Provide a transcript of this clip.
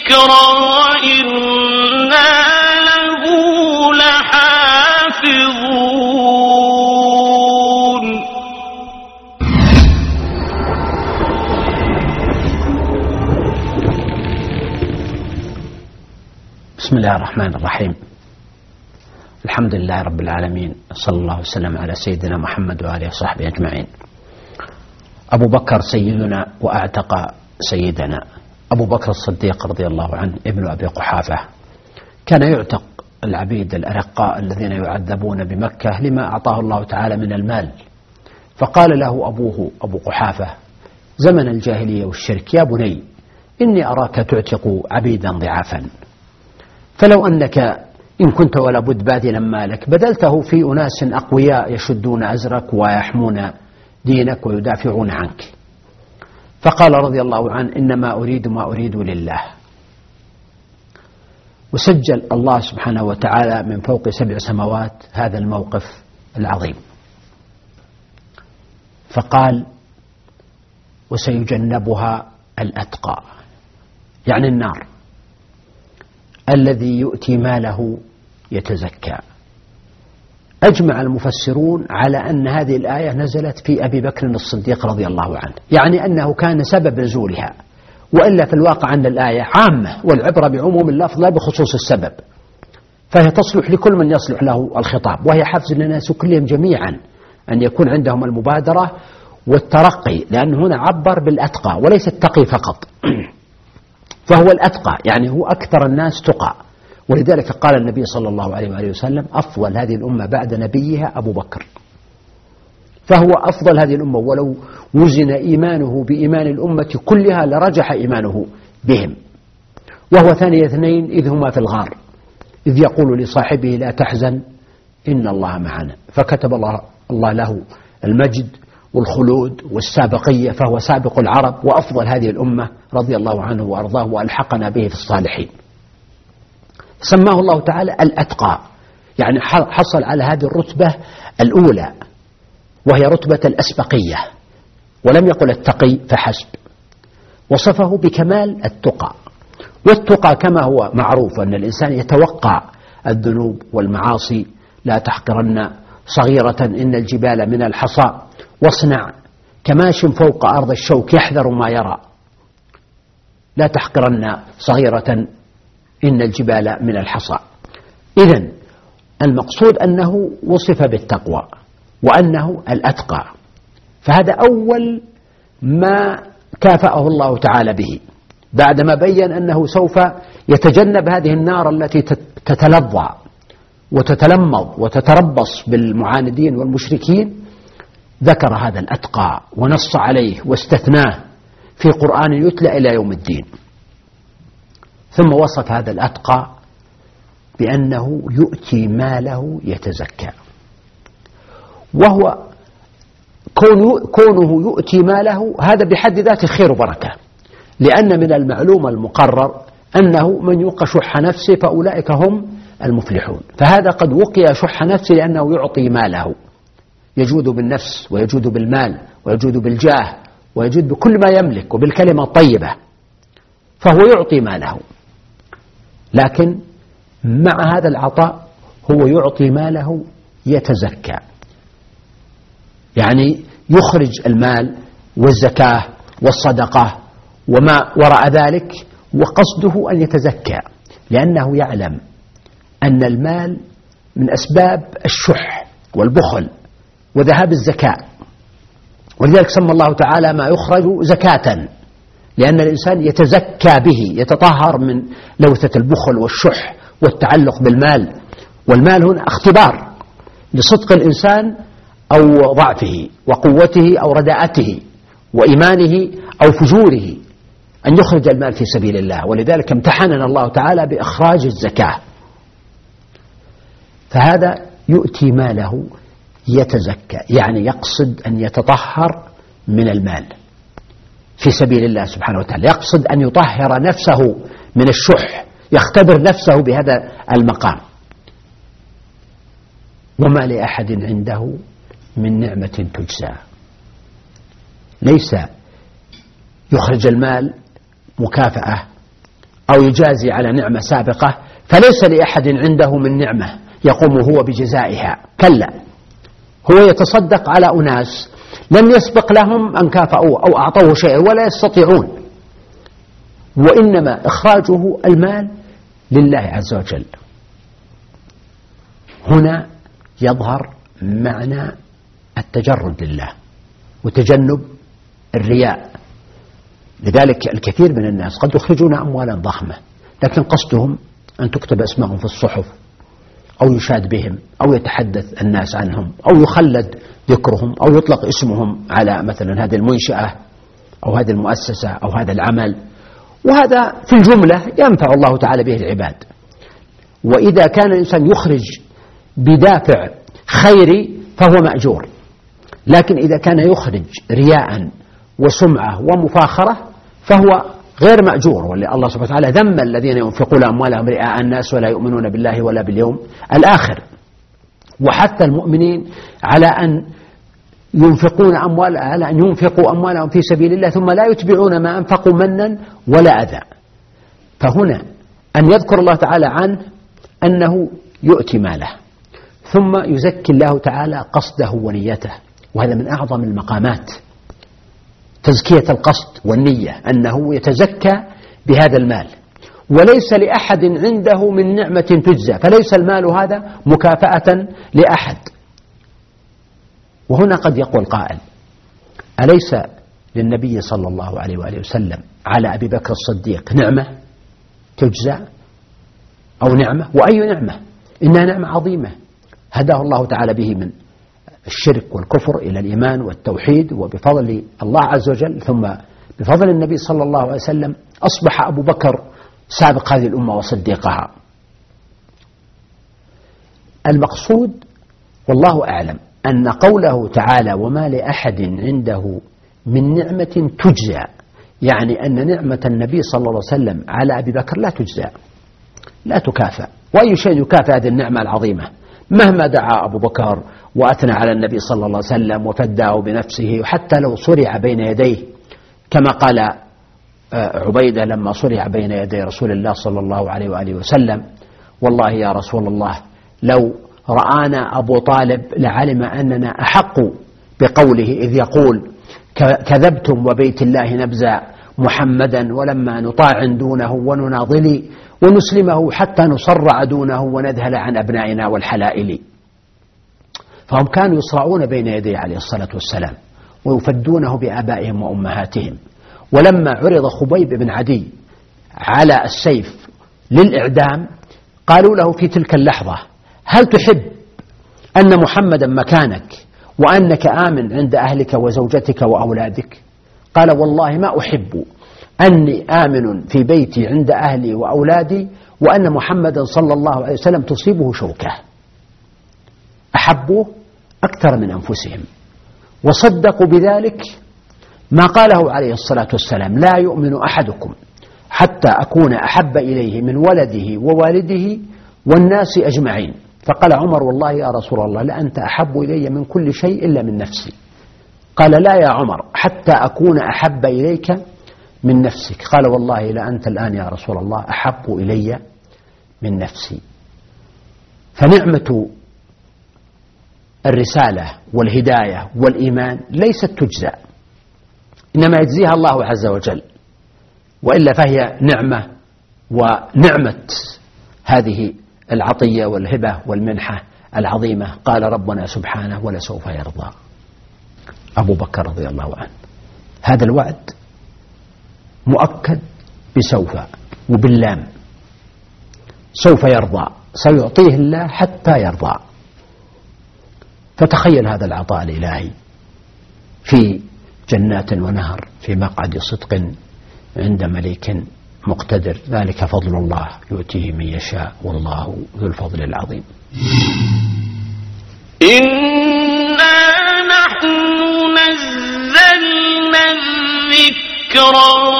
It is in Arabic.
ذكرى وإنا له لحافظون. بسم الله الرحمن الرحيم. الحمد لله رب العالمين، صلى الله وسلم على سيدنا محمد وآله وصحبه أجمعين. أبو بكر سيدنا وأعتق سيدنا. أبو بكر الصديق رضي الله عنه ابن أبي قحافة كان يعتق العبيد الأرقاء الذين يعذبون بمكة لما أعطاه الله تعالى من المال. فقال له أبوه أبو قحافة زمن الجاهلية والشرك: يا بني إني أراك تعتق عبيدا ضعافا، فلو أنك إن كنت ولا بد باذلا مالك بذلته في أناس أقوياء يشدون أزرك ويحمون دينك ويدافعون عنك. فقال رضي الله عنه: إنما أريد ما أريد لله. وسجل الله سبحانه وتعالى من فوق 7 سماوات هذا الموقف العظيم، فقال: وسيجنبها الأتقى، يعني النار، الذي يؤتي ماله يتزكى. أجمع المفسرون على أن هذه الآية نزلت في أبي بكر الصديق رضي الله عنه، يعني أنه كان سبب نزولها، وإلا في الواقع أن الآية عامة والعبرة بعموم اللفظ لا بخصوص السبب، فهي تصلح لكل من يصلح له الخطاب، وهي حفز للناس كلهم جميعا أن يكون عندهم المبادرة والترقي، لأن هنا عبر بالأتقى وليس التقي فقط فهو الأتقى، يعني هو أكثر الناس تقى. ولذلك قال النبي صلى الله عليه وآله وسلم: أفضل هذه الأمة بعد نبيها أبو بكر. فهو أفضل هذه الأمة، ولو وزن إيمانه بإيمان الأمة كلها لرجح إيمانه بهم. وهو ثاني اثنين إذ هما في الغار، إذ يقول لصاحبه: لا تحزن إن الله معنا. فكتب الله له المجد والخلود والسابقية، فهو سابق العرب وأفضل هذه الأمة رضي الله عنه وأرضاه، وألحقنا به في الصالحين. سماه الله تعالى الأتقى، يعني حصل على هذه الرتبة الأولى وهي رتبة الأسبقية، ولم يقل التقي فحسب، وصفه بكمال التقى. والتقى كما هو معروف أن الإنسان يتوقع الذنوب والمعاصي: لا تحقرن صغيرة إن الجبال من الحصى، واصنع كماش فوق أرض الشوك يحذر ما يرى، لا تحقرن صغيرة إن الجبال من الحصى. إذن المقصود أنه وصف بالتقوى وأنه الأتقى، فهذا أول ما كافأه الله تعالى به، بعدما بين أنه سوف يتجنب هذه النار التي تتلظى وتتلمض وتتربص بالمعاندين والمشركين. ذكر هذا الأتقى ونص عليه واستثناه في قرآن يتلى إلى يوم الدين. ثم وصف هذا الأتقى بأنه يؤتي ماله يتزكى، وهو كونه يؤتي ماله هذا بحد ذاته خير وبركة، لأن من المعلوم المقرر أنه من يوق شح نفسه فأولئك هم المفلحون. فهذا قد وقي شح نفسه لأنه يعطي ماله، يجود بالنفس ويجود بالمال ويجود بالجاه ويجود بكل ما يملك وبالكلمة الطيبة، فهو يعطي ماله. لكن مع هذا العطاء هو يعطي ماله يتزكى، يعني يخرج المال والزكاة والصدقة وما وراء ذلك، وقصده أن يتزكى، لأنه يعلم أن المال من أسباب الشح والبخل وذهاب الزكاة، ولذلك سمى الله تعالى ما يخرج زكاة، لأن الإنسان يتزكى به، يتطهر من لوثة البخل والشح والتعلق بالمال. والمال هنا اختبار لصدق الإنسان أو ضعفه وقوته أو رداءته وإيمانه أو فجوره، أن يخرج المال في سبيل الله. ولذلك امتحننا الله تعالى بإخراج الزكاة. فهذا يؤتي ماله يتزكى، يعني يقصد أن يتطهر من المال في سبيل الله سبحانه وتعالى، يقصد أن يطهر نفسه من الشح، يختبر نفسه بهذا المقام. وما لأحد عنده من نعمة تجزى، ليس يخرج المال مكافأة أو يجازي على نعمة سابقة، فليس لأحد عنده من نعمة يقوم هو بجزائها، كلا، هو يتصدق على أناس لم يسبق لهم أن كافأوه أو أعطوه شيئا ولا يستطيعون، وإنما إخراجه المال لله عز وجل. هنا يظهر معنى التجرد لله وتجنب الرياء. لذلك الكثير من الناس قد يخرجون أموالا ضخمة لكن قصدهم أن تكتب أسمائهم في الصحف أو يشاد بهم أو يتحدث الناس عنهم أو يخلد ذكرهم أو يطلق اسمهم على مثلا هذه المنشأة أو هذه المؤسسة أو هذا العمل، وهذا في الجملة ينفع الله تعالى به العباد. وإذا كان الإنسان يخرج بدافع خيري فهو مأجور، لكن إذا كان يخرج رياء وسمعة ومفاخرة فهو غير مأجور. والله سبحانه وتعالى ذم الذين ينفقون أموالهم رئاء الناس ولا يؤمنون بالله ولا باليوم الآخر، وحتى المؤمنين على أن ينفقوا أموالهم في سبيل الله ثم لا يتبعون ما أنفقوا منا ولا أذى. فهنا أن يذكر الله تعالى عنه أنه يؤتي ماله ثم يزكي الله تعالى قصده ونيته، وهذا من أعظم المقامات، تزكية القصد والنية، أنه يتزكى بهذا المال، وليس لأحد عنده من نعمة تجزى، فليس المال هذا مكافأة لأحد. وهنا قد يقول قائل: أليس للنبي صلى الله عليه وآله وسلم على أبي بكر الصديق نعمة تجزى أو نعمة؟ وأي نعمة؟ إنها نعمة عظيمة هداه الله تعالى به من الشرك والكفر إلى الإيمان والتوحيد، وبفضل الله عز وجل ثم بفضل النبي صلى الله عليه وسلم أصبح أبو بكر سابق هذه الأمة وصديقها. المقصود والله أعلم أن قوله تعالى: وما لأحد عنده من نعمة تجزى، يعني أن نعمة النبي صلى الله عليه وسلم على أبي بكر لا تجزى، لا تكافأ. وأي شيء يكافئ هذه النعمة العظيمة؟ مهما دعا أبو بكر وأثنى على النبي صلى الله عليه وسلم وفداه بنفسه، وحتى لو صرع بين يديه كما قال عبيدة لما صرع بين يدي رسول الله صلى الله عليه وآله وسلم: والله يا رسول الله لو رآنا أبو طالب لعلم أننا أحق بقوله إذ يقول: كذبتم وبيت الله نبزى محمدا ولما نطاع دونه ونناضل ونسلمه حتى نصرع دونه ونذهل عن أبنائنا والحلائل. فهم كانوا يصرعون بين يديه عليه الصلاة والسلام ويفدونه بآبائهم وأمهاتهم. ولما عرض خبيب بن عدي على السيف للإعدام قالوا له في تلك اللحظة: هل تحب أن محمدا مكانك وأنك آمن عند أهلك وزوجتك وأولادك؟ قال: والله ما أحب أني آمن في بيتي عند أهلي وأولادي وأن محمدا صلى الله عليه وسلم تصيبه شوكة. أحبوه أكثر من أنفسهم وصدقوا بذلك ما قاله عليه الصلاة والسلام: لا يؤمن أحدكم حتى أكون أحب إليه من ولده ووالده والناس أجمعين. فقال عمر: والله يا رسول الله لأنت أحب إلي من كل شيء إلا من نفسي. قال: لا يا عمر، حتى أكون أحب إليك من نفسك. قال: والله لأنت الآن يا رسول الله أحب إلي من نفسي. فنعمة الرسالة والهداية والإيمان ليست تجزى، إنما يجزيها الله عز وجل، وإلا فهي نعمة، ونعمة هذه العطية والهبة والمنحة العظيمة قال ربنا سبحانه: ولسوف يرضى. أبو بكر رضي الله عنه هذا الوعد مؤكد بسوف وباللام، سوف يرضى، سيعطيه الله حتى يرضى. فتخيل هذا العطاء الإلهي في جنات ونهر في مقعد صدق عند مليك مقتدر، ذلك فضل الله يؤتيه من يشاء والله ذو الفضل العظيم. إنا نحن نزلنا الذكر